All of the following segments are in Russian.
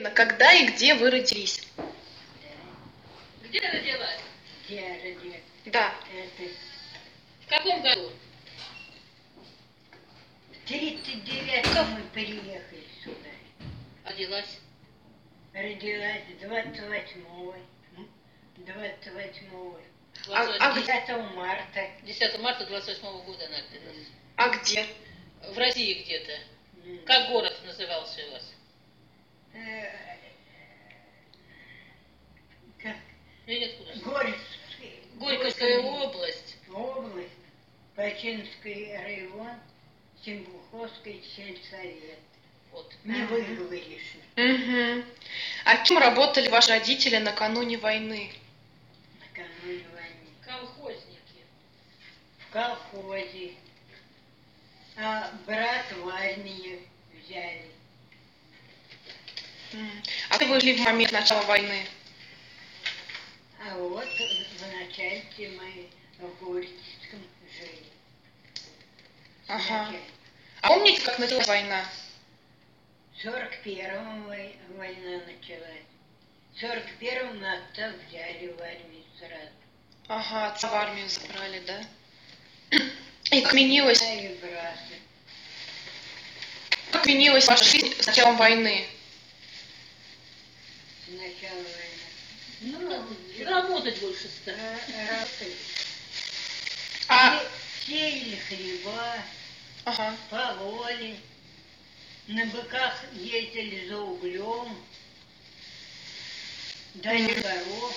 Когда и где вы родились? Где родилась? Где родилась? Да. Это В каком году? в 39-м мы приехали сюда. Родилась. Родилась 28-го. 28-го. 10 марта. 10 марта 28 года она родилась. А где? В России где-то. Как город назывался у вас? Как? Или откуда? Горьковская область. область, Починский район, Симбуховский сельсовет. Вот. Не выговоришь. Угу. А кем работали ваши родители накануне войны? Накануне войны. Колхозники. В колхозе. А брат в армии взяли. А где вы жили в момент начала войны? А вот в начале мы в Горьковском жили. Ага. А помните, как началась война? В 41-м война началась. В 41-м нас отца взяли в армию сразу. Ага, отца в армию забрали, да? И как изменилась, Да, и брата. как изменилась ваша жизнь с началом войны? С начала войны. Ну, работать больше стали. Работали. А, Сеяли хлеба, ага. пололи, на быках ездили за углем, дали коров.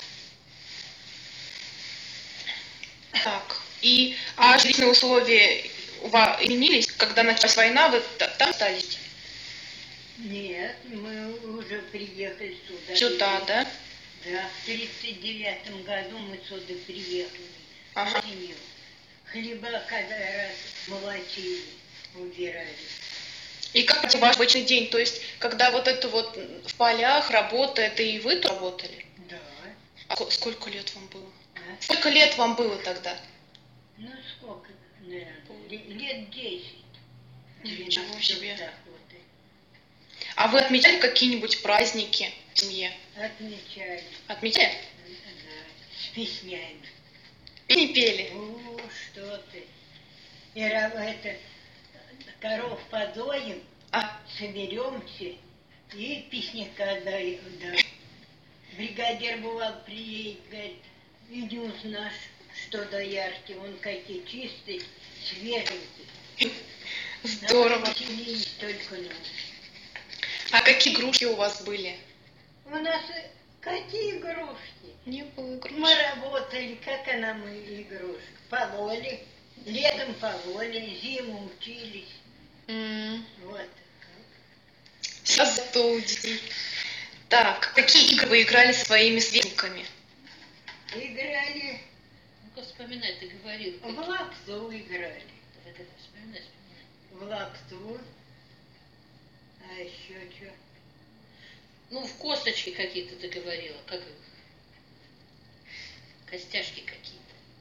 Так. А жизненные условия у вас изменились, когда началась война, вы там остались? Нет, мы уже приехали сюда. Сюда, да? Да, в 39-м году мы сюда приехали. Ага. Осенью. Хлеба когда раз молотили, убирали. И как ваш обычный день? То есть, когда вот это вот в полях работа, это и вы тут работали? Да. А сколько лет вам было? А? Сколько лет вам было тогда? Ну сколько, наверное, лет 10. Ничего себе. Так вот. А вы отмечали какие-нибудь праздники в семье? Отмечали. Отмечали? Да, с песнями. Песни пели? О, что ты. И это, коров подоем, соберемся и песняка даем. Да. Бригадир бывал, приедет, говорит, идем наш, что до ярки, он какие чистый, свеженький. Здорово. Веселились только нам. А какие игрушки у вас были? У нас какие игрушки? Не было игрушек. Мы работали, как она мы игрушек. Пололи, летом пололи, зиму учились. Вот. Сейчас зато у детей. Так, какие игры вы играли со своими сверстниками? Играли, Ну-ка вспоминай, ты говорил. в лапту играли. Давай, вспоминай. В лапту. А еще что? Ну, в косточки какие-то ты говорила. Как их? Костяшки какие-то.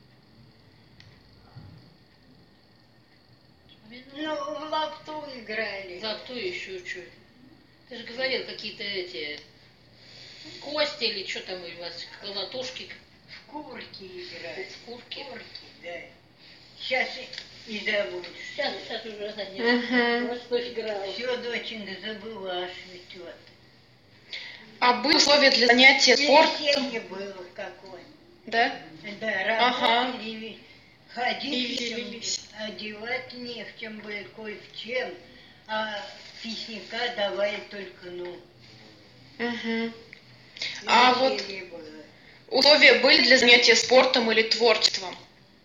Вспоминай. Ну, в лапту играли. Зато еще что? Ты же говорил, какие-то эти кости или что там у вас, колотушки, В курки играли. курки. Курки, да. Сейчас и забудешь. Сейчас уже Мгм. во что играла. Все, доченька, забываешь ведь вот. А были условия для занятия спортом? Веселье было какое. Да? Да, Ага. работали, ходить И в чем, веселились. одевать не в чем было, кое в чем, а песняка давали только, ну, Угу. А вот веселье было. условия были для занятия спортом или творчеством?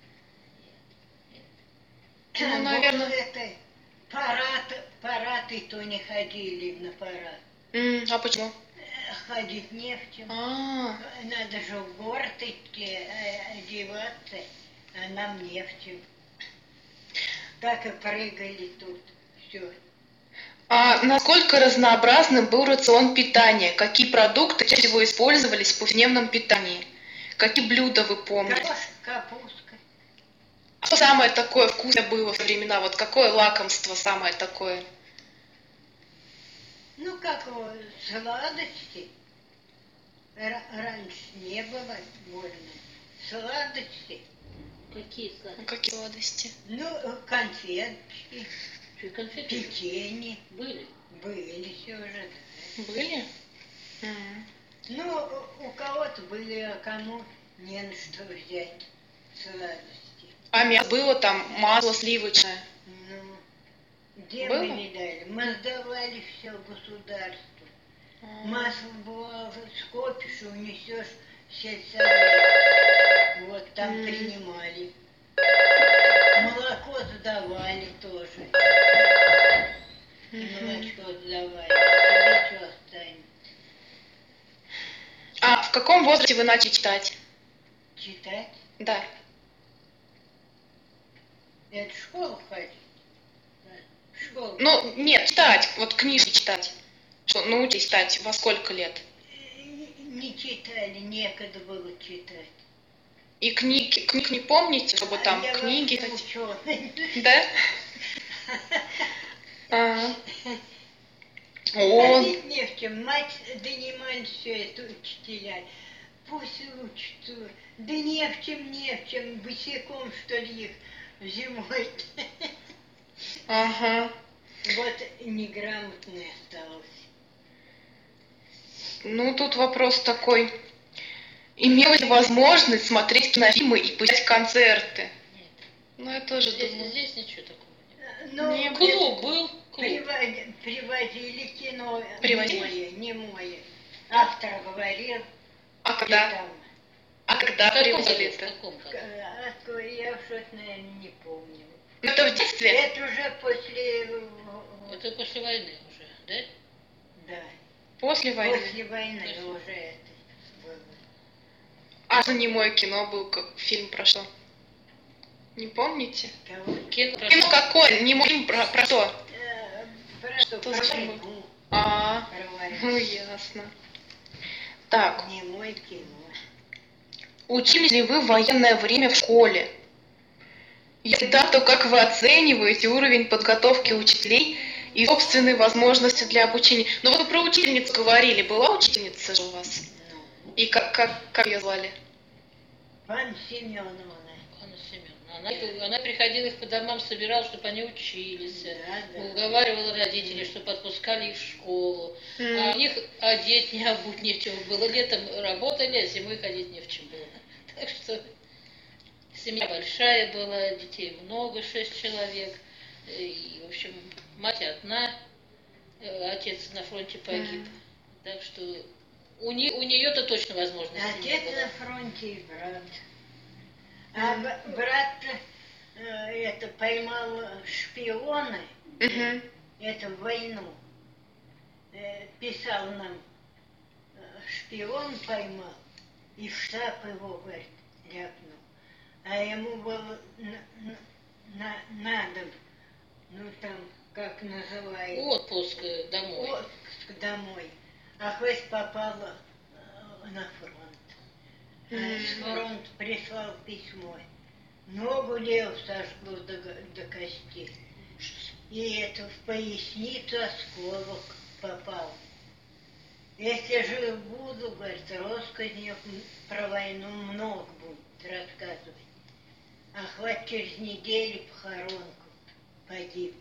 Ну, Вот наверное. это, парад и то не ходили на парад. А почему? Ходить не в чем. А, Надо же в город идти, одеваться, а нам не в чем. Так и прыгали тут, все. а насколько разнообразным был рацион питания? Какие продукты чаще всего использовались в повседневном питании? Какие блюда вы помните? Капустка. А что самое такое вкусное было в те времена? Вот какое лакомство самое такое? Ну, как вот, сладости. Раньше не было больно. Сладости. Какие сладости? Какие сладости? Ну, конфетки, Что, конфеты печенье. были? Были все же, да. Были? М. Ну, у кого-то были, а кому не на что взять сладости. А мясо было там, масло сливочное. Ну, где Было? мы не дали? Мы сдавали все государству. Масло было, скопишь и унесешь в сельсовет. Вот там принимали. Молоко сдавали тоже. Молочко сдавали. А тебе что останется? А в каком возрасте вы начали читать? Читать? Да. Это в школу ходить? Да. В школу. Ну, нет, читать, вот книжки читать. Что, научились читать во сколько лет? Не читали, некогда было читать. И книг не помните, чтобы там я книги... вообще ученый. Да? Ага. О, Ходить не в чем. Мать донимает все это учителя. Пусть учатся. Да не в чем, босиком, что ли, их зимой. ага. Вот неграмотный остался. Ну, тут вопрос такой. Имела ли возможность смотреть кинофильмы и посещать концерты? Нет. Ну, я тоже Здесь, думаю. здесь ничего такого нет. Ну, Не Клуб был, клуб. Привозили кино Привозили? немое. Автор говорил. А и когда? там, А когда В каком привозили году? В это? каком году? я что-то, наверное, не помню. Ну, это в детстве? Это уже после... Это после войны уже, да? Да. После войны? После войны После. уже это было. А что немое кино был, как фильм про что? Не помните? Кого? Кино про Кино что? какое? Немой фильм про что? Про Что про за фильм? войну. А, Про войну. ну ясно. Так, Немое кино. учились ли вы в военное время в школе? Если да, то как вы оцениваете уровень подготовки учителей и собственные возможности для обучения? Ну вот вы про учительницу говорили. Была учительница же у вас? Ну, И как ее звали? Пан Семеновна. Анна Семеновна. Она приходила их по домам, собирала, чтобы они учились. Да. Уговаривала родителей, чтобы отпускали их в школу. А у них одеть не обуть не в чем было. Летом работали, а зимой ходить не в чем было. Так что семья большая была, детей много, 6 человек. И, в общем, мать одна, отец на фронте погиб. Так что у нее-то точно возможности не Отец было. на фронте и брат. А брат это поймал шпиона, Угу. это в войну. Писал нам, шпион поймал, и в штаб его, говорит, ляпнул. А ему было надо, ну там, как называется, Отпуск домой. отпуск домой. А хоть попала на фронт. С фронта прислал письмо. Ногу левую сожгло до костей. И это в поясницу осколок попал. Если жив буду, говорит, россказней про войну много будет рассказывать. А хватит через неделю похоронку погиб.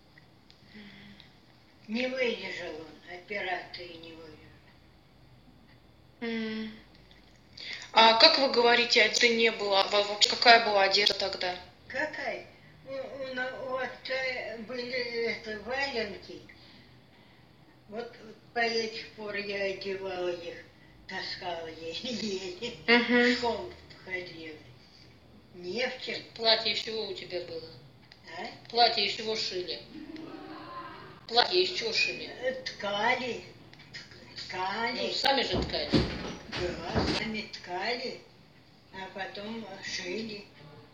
Не выдержал он, операции не выдержал. А как вы говорите, одежды не было? А вообще какая была одежда тогда? Какая? У отца были валенки. Вот по этих пор я одевала их, таскала еле-еле. В школу ходила. Не в чем. Платье из чего у тебя было? А? Платье из чего шили? Платье из чего шили? Ткали. Ну, сами же ткали. Да, сами ткали, а потом шили.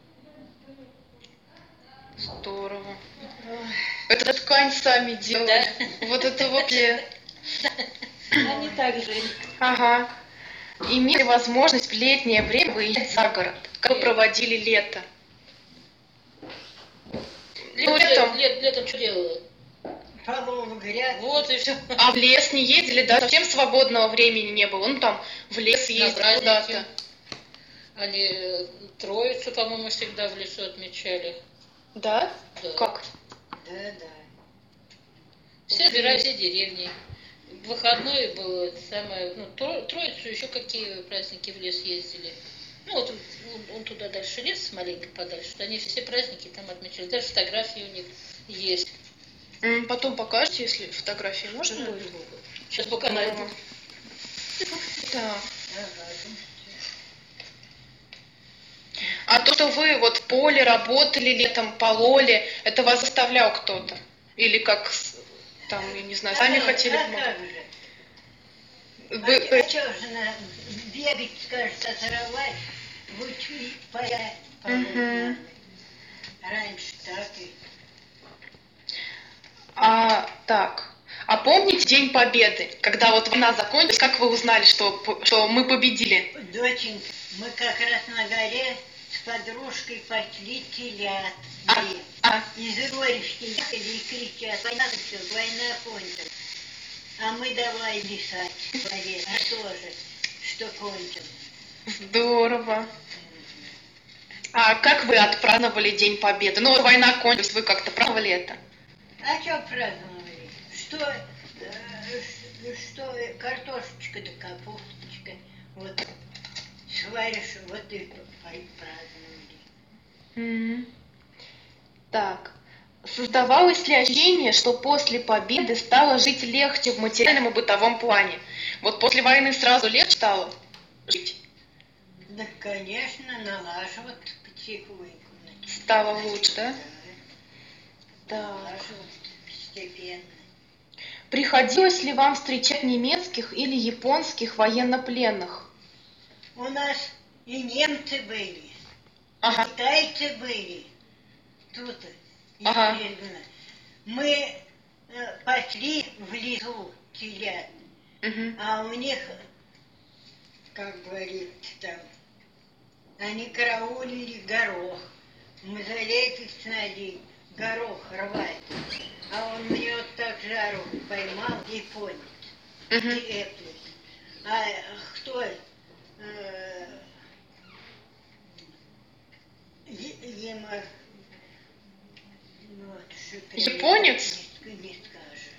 Здорово. Это ткань сами делали. Вот это вообще. Они так жили. Ага. Имели возможность в летнее время выезжать за город. Как вы проводили лето? Ну, летом. Летом что делала? полов гряд. Вот и все. А в лес не ездили, да? Совсем свободного времени не было. Ну там в лес ездили куда-то. Они Троицу, по-моему, всегда в лесу отмечали. Да? Да. Как? Да. Все собирались, все деревни. В выходной было это самое, Троицу, еще какие праздники в лес ездили. Ну вот он туда дальше лес, маленько подальше. Они все праздники там отмечали. Даже фотографии у них есть. Потом покажете, если фотографии можно будет? Сейчас пока найду. Так. А то, что вы вот в поле работали летом, пололи, это вас заставлял кто-то? Или как, там, я не знаю, сами хотели помогать? А что же бегать, скажет, оторвать, лучше поля полоть. Раньше так и... Так. А помните День Победы, когда вот война закончилась, как вы узнали, что мы победили? Доченька, мы как раз на горе с подружкой пошли телят. Из Игоревки ехали и кричат: война кончилась, война кончилась. А мы давай лисать победу. А тоже, что кончилось. Здорово. А как вы отпраздновали День Победы? Ну, вот война кончилась, вы как-то праздновали это? А что праздновали? Что картошечка да капусточка. Вот сваришь, вот и праздновали. Так. Создавалось ли ощущение, что после победы стало жить легче в материальном и бытовом плане? Вот после войны сразу легче стало жить? Да, конечно, налаживать потихоньку. Стало лучше, да? Да. Налаживать постепенно. Приходилось ли вам встречать немецких или японских военнопленных? У нас и немцы были, и китайцы были. Тут непрерывно. Мы пошли в лесу телят, а у них, как говорится там, они караулили горох. Мы залезли с Надей горох рвать, а он мне вот так жару поймал, японец, и эплюс. А кто? Японец? Не скажешь.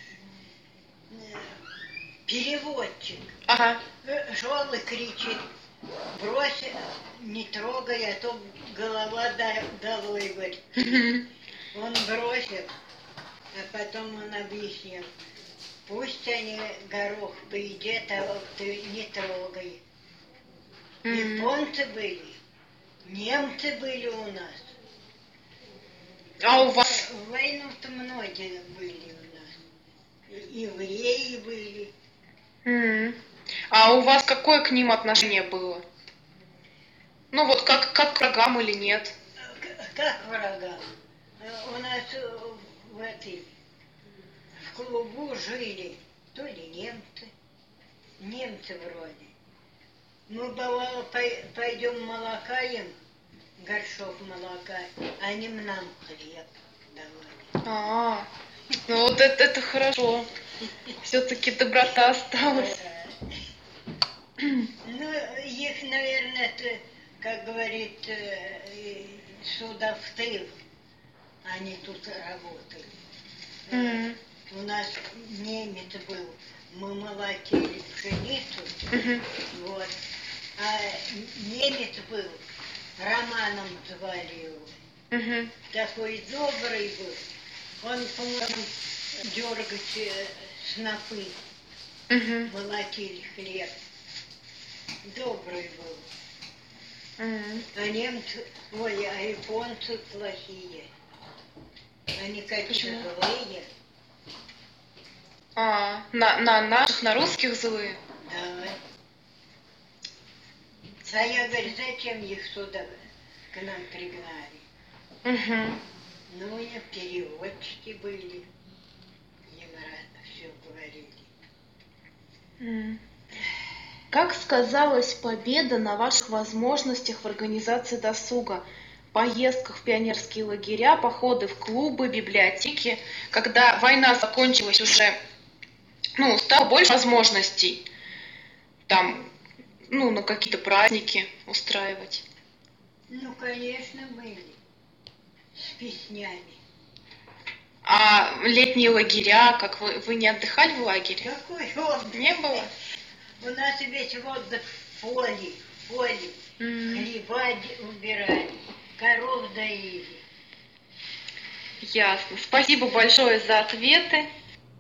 Переводчик. Шел и кричит: брось, не трогай, а то голова долой, говорит. Он бросил, а потом он объяснил: пусть они горох поедят, а вот ты не трогай. Японцы были, немцы были у нас. А у вас? В войну-то многие были у нас. И евреи были. А у вас какое к ним отношение было? Ну вот как к врагам или нет? Как врагам? У нас в клубу жили то ли немцы вроде. Мы, бывало, пойдем молока им, горшок молока, они нам хлеб давали. Ну вот это хорошо. Все-таки доброта осталась. Ну, их, наверное, как говорит, сюда в тыл. Они тут работали. У нас немец был, мы молотили пшеницу, вот. А немец был, Романом звали его. Такой добрый был. Он, по-моему, дергать снопы, молотили хлеб. Добрый был. А немцы, а японцы плохие. Они какие-то злые. На наших, на русских злые? Да. А я говорю, зачем их сюда к нам пригнали? Ну, у них переводчики были. Им все говорили. Как сказалась победа на ваших возможностях в организации досуга? поездках в пионерские лагеря, походы в клубы, библиотеки. Когда война закончилась уже, стало больше возможностей там, на какие-то праздники устраивать. Ну, конечно, были. С песнями. А летние лагеря, как вы не отдыхали в лагере? Какой отдых? Не было? У нас весь отдых в поле. Хлеба убирали, коров доили. Ясно. Спасибо большое за ответы.